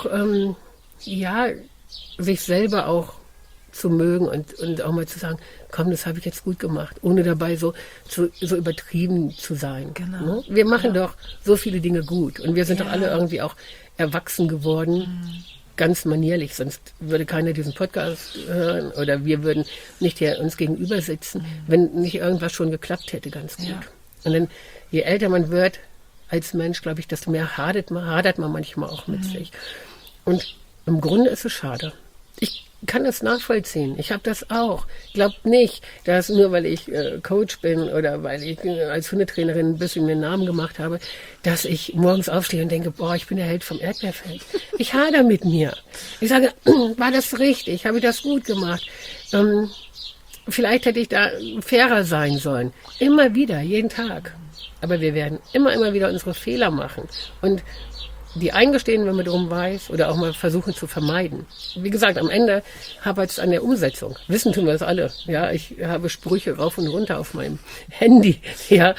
sich selber auch zu mögen und auch mal zu sagen, komm, das habe ich jetzt gut gemacht, ohne dabei so übertrieben zu sein. Genau. Ne? Wir machen doch so viele Dinge gut und wir sind doch alle irgendwie auch erwachsen geworden, ganz manierlich, sonst würde keiner diesen Podcast hören oder wir würden nicht hier uns gegenüber sitzen, wenn nicht irgendwas schon geklappt hätte, ganz gut. Ja. Und dann, je älter man wird als Mensch, glaube ich, desto mehr hadert man manchmal auch mit sich. Und im Grunde ist es schade. Ich kann das nachvollziehen. Ich habe das auch. Glaubt nicht, dass nur weil ich Coach bin oder weil ich als Hundetrainerin ein bisschen mir einen Namen gemacht habe, dass ich morgens aufstehe und denke, boah, ich bin der Held vom Erdbeerfeld. Ich hader mit mir. Ich sage, war das richtig? Habe ich das gut gemacht? Vielleicht hätte ich da fairer sein sollen. Immer wieder, jeden Tag. Aber wir werden immer wieder unsere Fehler machen. Und die eingestehen, wenn man darum weiß, oder auch mal versuchen zu vermeiden. Wie gesagt, am Ende hapert es an der Umsetzung. Wissen tun wir das alle. Ja, ich habe Sprüche rauf und runter auf meinem Handy. Ja,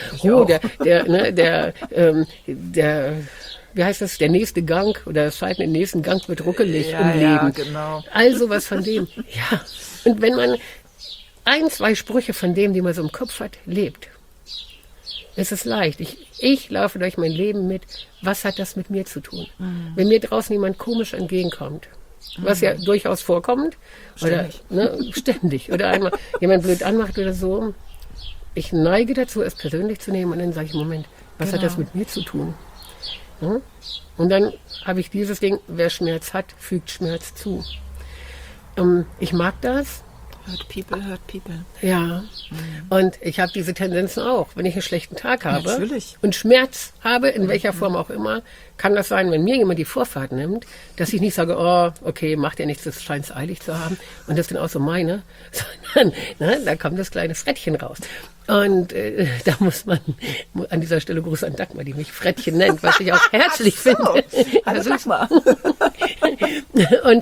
wie heißt das? Der nächste Gang oder das Schalten im nächsten Gang wird ruckelig im Leben. Ja, genau. Also was von dem. Ja. Und wenn man 1, 2 Sprüche von dem, die man so im Kopf hat, lebt, ist es leicht. Ich laufe durch mein Leben mit, was hat das mit mir zu tun? Wenn mir draußen jemand komisch entgegenkommt, was ja durchaus vorkommt, ständig, oder einmal jemand blöd anmacht oder so, ich neige dazu, es persönlich zu nehmen und dann sage ich, Moment, was hat das mit mir zu tun? Ja? Und dann habe ich dieses Ding, wer Schmerz hat, fügt Schmerz zu. Ich mag das. Hurt people. Ja, und ich habe diese Tendenzen auch. Wenn ich einen schlechten Tag habe Natürlich. Und Schmerz habe, in welcher Form auch immer, kann das sein, wenn mir jemand die Vorfahrt nimmt, dass ich nicht sage, oh, okay, macht ja nichts, das scheint es eilig zu haben und das dann auch so meine, sondern da kommt das kleine Frettchen raus. Und da muss man an dieser Stelle Gruß an Dagmar, die mich Frettchen nennt, was ich auch herzlich finde. Also Dagmar. Und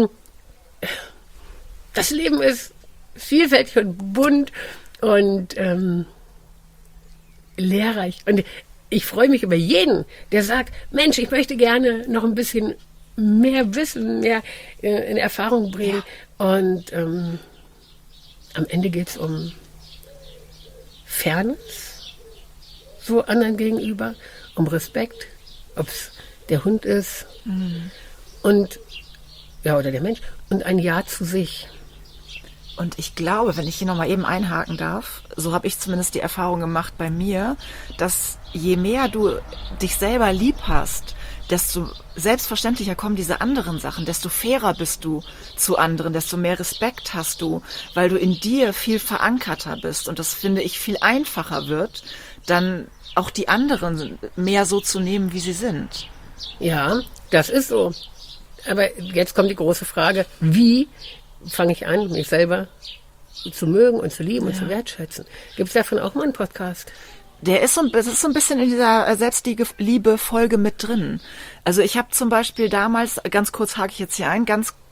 das Leben ist vielfältig und bunt und lehrreich. Und ich freue mich über jeden, der sagt, Mensch, ich möchte gerne noch ein bisschen mehr Wissen, mehr in Erfahrung bringen. Ja. Und am Ende geht es um Fairness, so anderen gegenüber, um Respekt, ob es der Hund ist und oder der Mensch und ein Ja zu sich. Und ich glaube, wenn ich hier nochmal eben einhaken darf, so habe ich zumindest die Erfahrung gemacht bei mir, dass je mehr du dich selber lieb hast, desto selbstverständlicher kommen diese anderen Sachen, desto fairer bist du zu anderen, desto mehr Respekt hast du, weil du in dir viel verankerter bist. Und das, finde ich, viel einfacher wird, dann auch die anderen mehr so zu nehmen, wie sie sind. Ja, das ist so. Aber jetzt kommt die große Frage, wie fange ich an, mich selber zu mögen und zu lieben und zu wertschätzen? Gibt es davon auch mal einen Podcast? Das ist so ein bisschen in dieser Selbstliebe-Folge mit drin. Also ich habe zum Beispiel damals, ganz kurz hake ich jetzt hier ein, ganz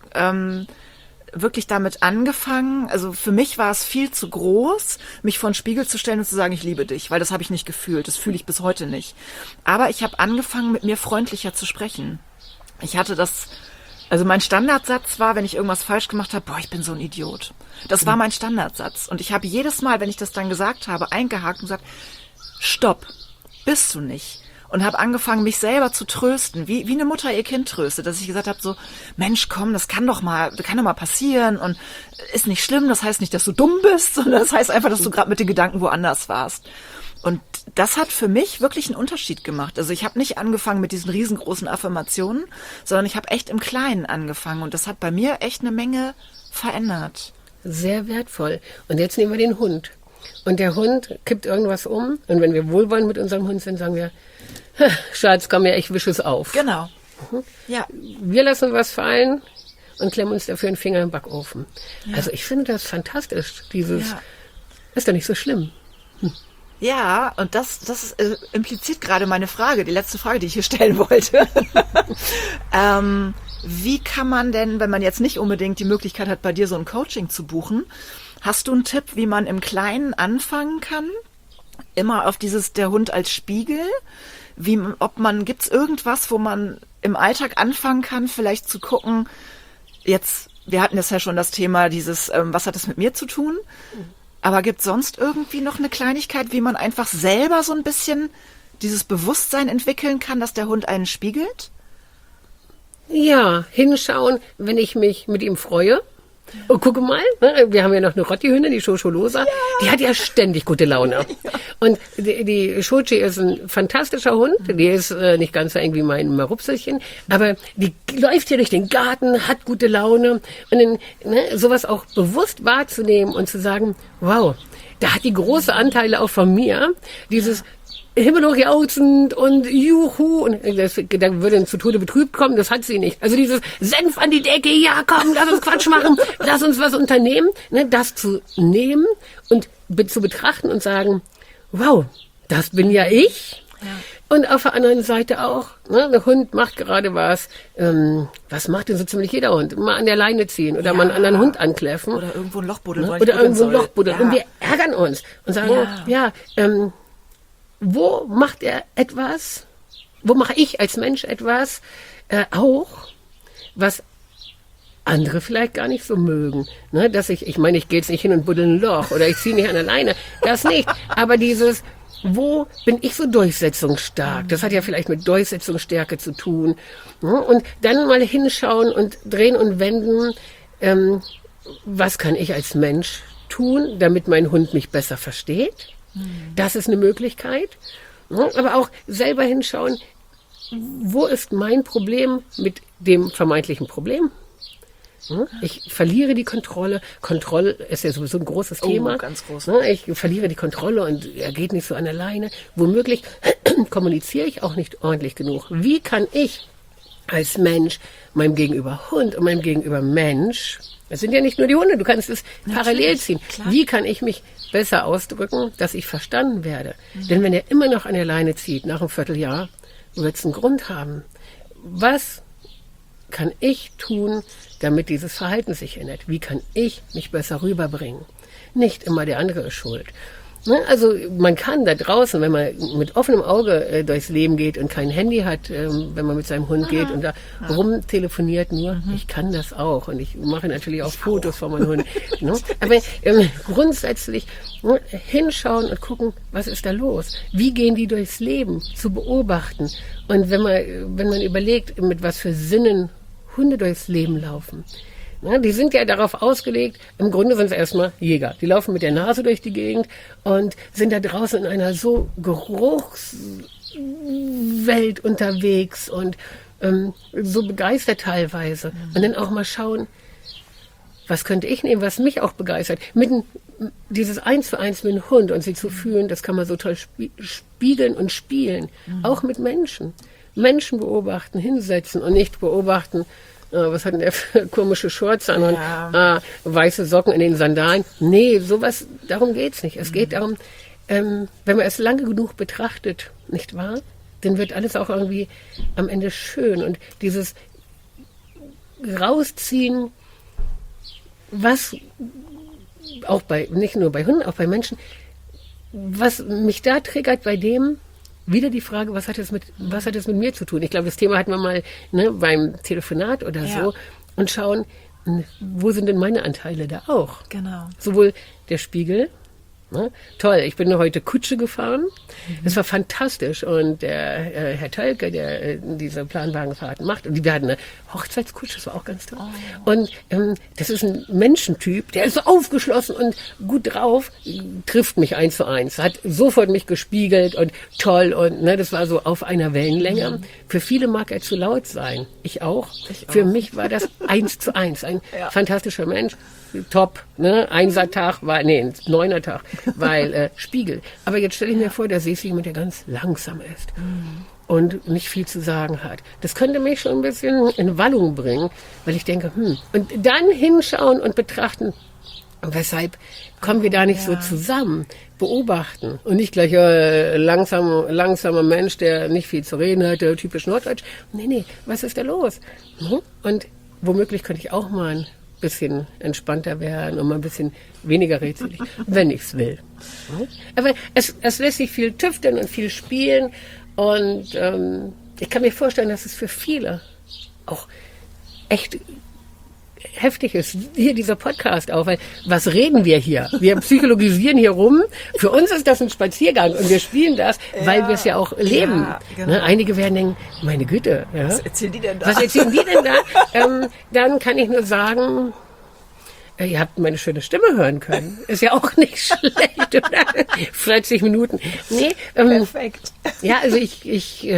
wirklich damit angefangen, also für mich war es viel zu groß, mich vor den Spiegel zu stellen und zu sagen, ich liebe dich, weil das habe ich nicht gefühlt, das fühle ich bis heute nicht. Aber ich habe angefangen, mit mir freundlicher zu sprechen. Also mein Standardsatz war, wenn ich irgendwas falsch gemacht habe, ich bin so ein Idiot. Das war mein Standardsatz. Und ich habe jedes Mal, wenn ich das dann gesagt habe, eingehakt und gesagt, stopp, bist du nicht. Und habe angefangen, mich selber zu trösten, wie eine Mutter ihr Kind tröstet, dass ich gesagt habe, so, Mensch, komm, das kann doch mal passieren und ist nicht schlimm, das heißt nicht, dass du dumm bist, sondern das heißt einfach, dass du gerade mit den Gedanken woanders warst. Und das hat für mich wirklich einen Unterschied gemacht. Also ich habe nicht angefangen mit diesen riesengroßen Affirmationen, sondern ich habe echt im Kleinen angefangen und das hat bei mir echt eine Menge verändert. Sehr wertvoll. Und jetzt nehmen wir den Hund. Und der Hund kippt irgendwas um und wenn wir wohlwollend mit unserem Hund sind, sagen wir, Schatz, komm her, ich wische es auf. Genau. Ja. Wir lassen was fallen und klemmen uns dafür einen Finger im Backofen. Ja. Also ich finde das fantastisch. Ist doch nicht so schlimm. Ja, und das impliziert gerade meine Frage, die letzte Frage, die ich hier stellen wollte. Wie kann man denn, wenn man jetzt nicht unbedingt die Möglichkeit hat, bei dir so ein Coaching zu buchen, hast du einen Tipp, wie man im Kleinen anfangen kann? Immer auf der Hund als Spiegel? Gibt's irgendwas, wo man im Alltag anfangen kann, vielleicht zu gucken, wir hatten jetzt ja schon das Thema was hat das mit mir zu tun? Aber gibt's sonst irgendwie noch eine Kleinigkeit, wie man einfach selber so ein bisschen dieses Bewusstsein entwickeln kann, dass der Hund einen spiegelt? Ja, hinschauen, wenn ich mich mit ihm freue. Oh, gucke mal, ne? Wir haben ja noch eine Rottihündin, die Schoscholosa, die hat ja ständig gute Laune. Und die Schochi ist ein fantastischer Hund, die ist nicht ganz so eng wie mein Marupselchen, aber die läuft hier durch den Garten, hat gute Laune. Und dann, sowas auch bewusst wahrzunehmen und zu sagen, wow, da hat die große Anteile auch von mir, dieses himmelhochjauchzend und juhu, und da würde zu Tode betrübt kommen, das hat sie nicht. Also dieses Senf an die Decke, ja komm, lass uns Quatsch machen, lass uns was unternehmen, das zu nehmen und zu betrachten und sagen, wow, das bin ja ich. Ja. Und auf der anderen Seite auch, der Hund macht gerade was macht denn so ziemlich jeder Hund? Mal an der Leine ziehen oder mal einen anderen Hund ankläffen. Oder irgendwo ein Loch buddeln. Oder irgendwo ein Loch buddeln. Ja. Und wir ärgern uns und sagen, wo macht er etwas, wo mache ich als Mensch etwas auch, was andere vielleicht gar nicht so mögen. Ne? Dass ich gehe jetzt nicht hin und buddel ein Loch oder ich ziehe nicht an der Leine, das nicht. Aber wo bin ich so durchsetzungsstark? Das hat ja vielleicht mit Durchsetzungsstärke zu tun. Ne? Und dann mal hinschauen und drehen und wenden, was kann ich als Mensch tun, damit mein Hund mich besser versteht? Das ist eine Möglichkeit. Aber auch selber hinschauen, wo ist mein Problem mit dem vermeintlichen Problem? Ich verliere die Kontrolle. Kontrolle ist ja sowieso ein großes Thema. Ganz groß. Ich verliere die Kontrolle und er geht nicht so an der Leine. Womöglich kommuniziere ich auch nicht ordentlich genug. Wie kann ich als Mensch meinem Gegenüber Hund und meinem Gegenüber Mensch, das sind ja nicht nur die Hunde, du kannst es parallel ziehen. Klar. Wie kann ich mich besser ausdrücken, dass ich verstanden werde? Denn wenn er immer noch an der Leine zieht, nach einem Vierteljahr, wird es einen Grund haben. Was kann ich tun, damit dieses Verhalten sich ändert? Wie kann ich mich besser rüberbringen? Nicht immer der andere ist schuld. Also man kann da draußen, wenn man mit offenem Auge durchs Leben geht und kein Handy hat, wenn man mit seinem Hund geht und da rumtelefoniert nur, ich kann das auch und ich mache natürlich auch Fotos von meinem Hund. Aber grundsätzlich hinschauen und gucken, was ist da los? Wie gehen die durchs Leben? Zu beobachten. Und wenn man überlegt, mit was für Sinnen Hunde durchs Leben laufen. Die sind ja darauf ausgelegt, im Grunde sind es erstmal Jäger. Die laufen mit der Nase durch die Gegend und sind da draußen in einer so Geruchswelt unterwegs und so begeistert teilweise. Und dann auch mal schauen, was könnte ich nehmen, was mich auch begeistert. Dieses 1:1 mit dem Hund und sie zu fühlen, das kann man so toll spiegeln und spielen. Auch mit Menschen. Menschen beobachten, hinsetzen und nicht beobachten, was hat denn der für komische Shorts an und weiße Socken in den Sandalen. Nee, sowas, darum geht's nicht. Es geht darum, wenn man es lange genug betrachtet, nicht wahr? Dann wird alles auch irgendwie am Ende schön. Und dieses rausziehen, was auch nicht nur bei Hunden, auch bei Menschen, was mich da triggert bei dem, wieder die Frage, was hat es mit mir zu tun? Ich glaube, das Thema hatten wir mal beim Telefonat oder so und schauen, wo sind denn meine Anteile da auch? Genau. Sowohl der Spiegel, toll, ich bin heute Kutsche gefahren. Das war fantastisch. Und der Herr Tölke, der diese Planwagenfahrten macht, und wir hatten eine Hochzeitskutsche, das war auch ganz toll. Oh. Und das ist ein Menschentyp, der ist so aufgeschlossen und gut drauf, trifft mich 1:1, hat sofort mich gespiegelt und toll. Und das war so auf einer Wellenlänge. Für viele mag er zu laut sein. Ich auch. Für mich war das 1:1, ein fantastischer Mensch. Top, 1er-Tag war, 9er-Tag, weil Spiegel. Aber jetzt stelle ich mir vor, da sehe ich jemand, der ganz langsam ist und nicht viel zu sagen hat. Das könnte mich schon ein bisschen in Wallung bringen, weil ich denke, und dann hinschauen und betrachten, weshalb kommen wir da nicht so zusammen, beobachten und nicht gleich langsamer Mensch, der nicht viel zu reden hat, typisch Norddeutsch. Nee, was ist da los? Und womöglich könnte ich auch mal ein bisschen entspannter werden und mal ein bisschen weniger rätselig, wenn ich es will. Aber es lässt sich viel tüfteln und viel spielen und ich kann mir vorstellen, dass es für viele auch echt heftig ist, hier dieser Podcast auch, weil was reden wir hier? Wir psychologisieren hier rum. Für uns ist das ein Spaziergang und wir spielen das, weil wir es ja auch leben. Ja, genau. Einige werden denken, meine Güte. Ja? Was erzählen die denn da? Dann kann ich nur sagen, ihr habt meine schöne Stimme hören können. Ist ja auch nicht schlecht, oder? 40 Minuten. Nee, perfekt. Ja, also ich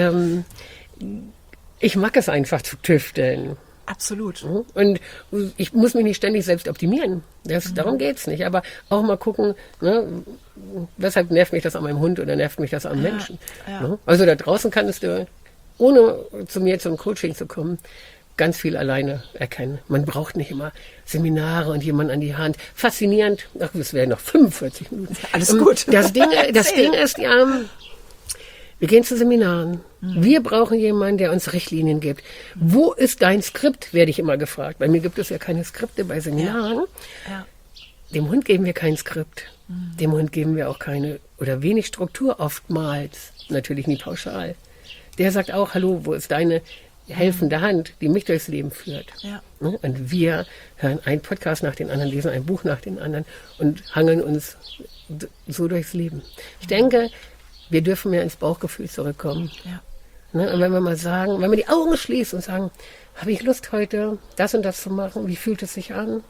mag es einfach zu tüfteln. Absolut. Und ich muss mich nicht ständig selbst optimieren. Darum geht's nicht. Aber auch mal gucken, weshalb nervt mich das an meinem Hund oder nervt mich das an Menschen. Ja. Also da draußen kannst du, ohne zu mir zum Coaching zu kommen, ganz viel alleine erkennen. Man braucht nicht immer Seminare und jemanden an die Hand. Faszinierend. Ach, das wären noch 45 Minuten. Alles gut. Das Ding ist ja, wir gehen zu Seminaren. Wir brauchen jemanden, der uns Richtlinien gibt. Wo ist dein Skript, werde ich immer gefragt. Bei mir gibt es ja keine Skripte bei Seminaren. Ja. Dem Hund geben wir kein Skript. Dem Hund geben wir auch keine oder wenig Struktur oftmals. Natürlich nie pauschal. Der sagt auch, hallo, wo ist deine helfende Hand, die mich durchs Leben führt? Ja. Und wir hören einen Podcast nach dem anderen, lesen ein Buch nach dem anderen und hangeln uns so durchs Leben. Ich denke, wir dürfen mehr ins Bauchgefühl zurückkommen. Ja. Und wenn wir mal sagen, wenn wir die Augen schließen und sagen, habe ich Lust heute, das und das zu machen, wie fühlt es sich an?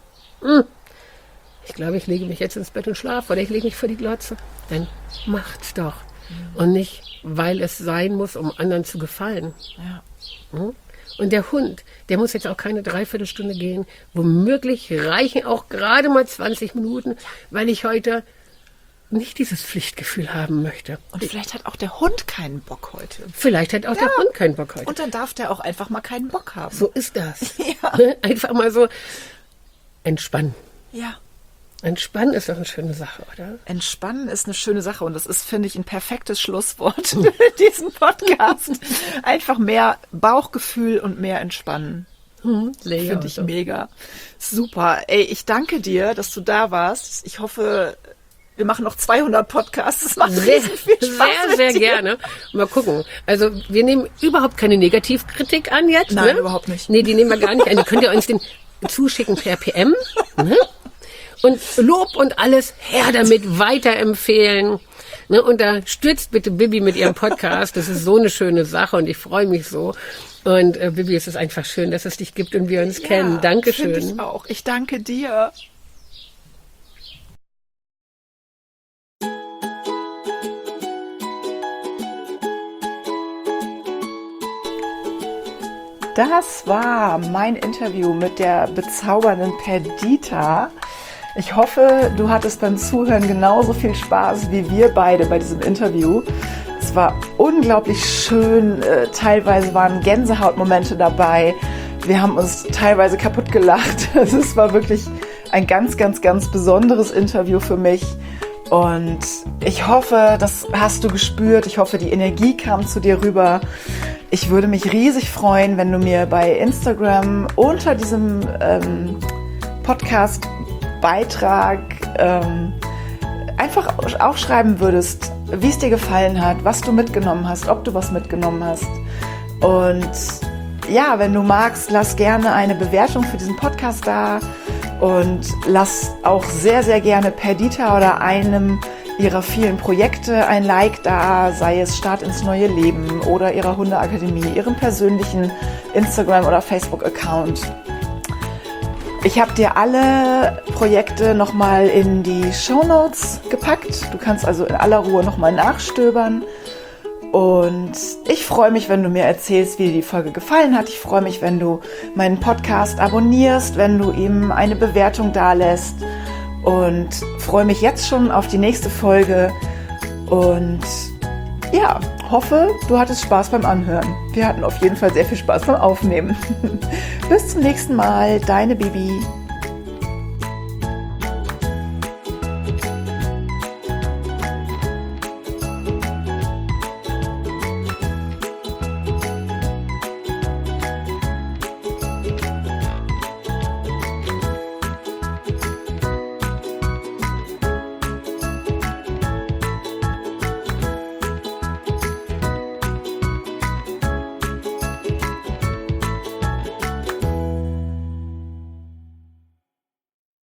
Ich glaube, ich lege mich jetzt ins Bett und schlafe oder ich lege mich vor die Glotze. Dann macht's doch. Und nicht, weil es sein muss, um anderen zu gefallen. Ja. Und der Hund, der muss jetzt auch keine 3/4 Stunde gehen. Womöglich reichen auch gerade mal 20 Minuten, weil ich heute nicht dieses Pflichtgefühl haben möchte. Und vielleicht hat auch der Hund keinen Bock heute. Vielleicht hat auch der Hund keinen Bock heute. Und dann darf der auch einfach mal keinen Bock haben. So ist das. Ja. Einfach mal so entspannen. Ja. Entspannen ist doch eine schöne Sache, oder? Entspannen ist eine schöne Sache und das ist, finde ich, ein perfektes Schlusswort für diesen Podcast. Einfach mehr Bauchgefühl und mehr Entspannen. Finde ich mega. Super. Ey, ich danke dir, dass du da warst. Ich hoffe, wir machen noch 200 Podcasts. Das macht sehr viel Spaß. Sehr gerne. Mal gucken. Also wir nehmen überhaupt keine Negativkritik an jetzt. Nein, überhaupt nicht. Nee, die nehmen wir gar nicht an. Die könnt ihr uns den zuschicken per PM. Und Lob und alles her damit, weiterempfehlen. Und da stützt bitte Bibi mit ihrem Podcast. Das ist so eine schöne Sache und ich freue mich so. Und Bibi, es ist einfach schön, dass es dich gibt und wir uns kennen. Dankeschön. Finde ich auch. Ich danke dir. Das war mein Interview mit der bezaubernden Perdita. Ich hoffe, du hattest beim Zuhören genauso viel Spaß wie wir beide bei diesem Interview. Es war unglaublich schön. Teilweise waren Gänsehautmomente dabei. Wir haben uns teilweise kaputt gelacht. Es war wirklich ein ganz, ganz, ganz besonderes Interview für mich. Und ich hoffe, das hast du gespürt. Ich hoffe, die Energie kam zu dir rüber. ich würde mich riesig freuen, wenn du mir bei Instagram unter diesem Podcast-Beitrag einfach auch schreiben würdest, wie es dir gefallen hat, was du mitgenommen hast, ob du was mitgenommen hast. Und ja, wenn du magst, lass gerne eine Bewertung für diesen Podcast da und lass auch sehr, sehr gerne Perdita oder einem ihrer vielen Projekte ein Like da, sei es Start ins neue Leben oder ihrer Hundeakademie, ihrem persönlichen Instagram- oder Facebook-Account. Ich habe dir alle Projekte nochmal in die Shownotes gepackt. Du kannst also in aller Ruhe nochmal nachstöbern. Und ich freue mich, wenn du mir erzählst, wie dir die Folge gefallen hat. Ich freue mich, wenn du meinen Podcast abonnierst, wenn du ihm eine Bewertung dalässt. Und freue mich jetzt schon auf die nächste Folge. Und ja, hoffe, du hattest Spaß beim Anhören. Wir hatten auf jeden Fall sehr viel Spaß beim Aufnehmen. Bis zum nächsten Mal, deine Bibi.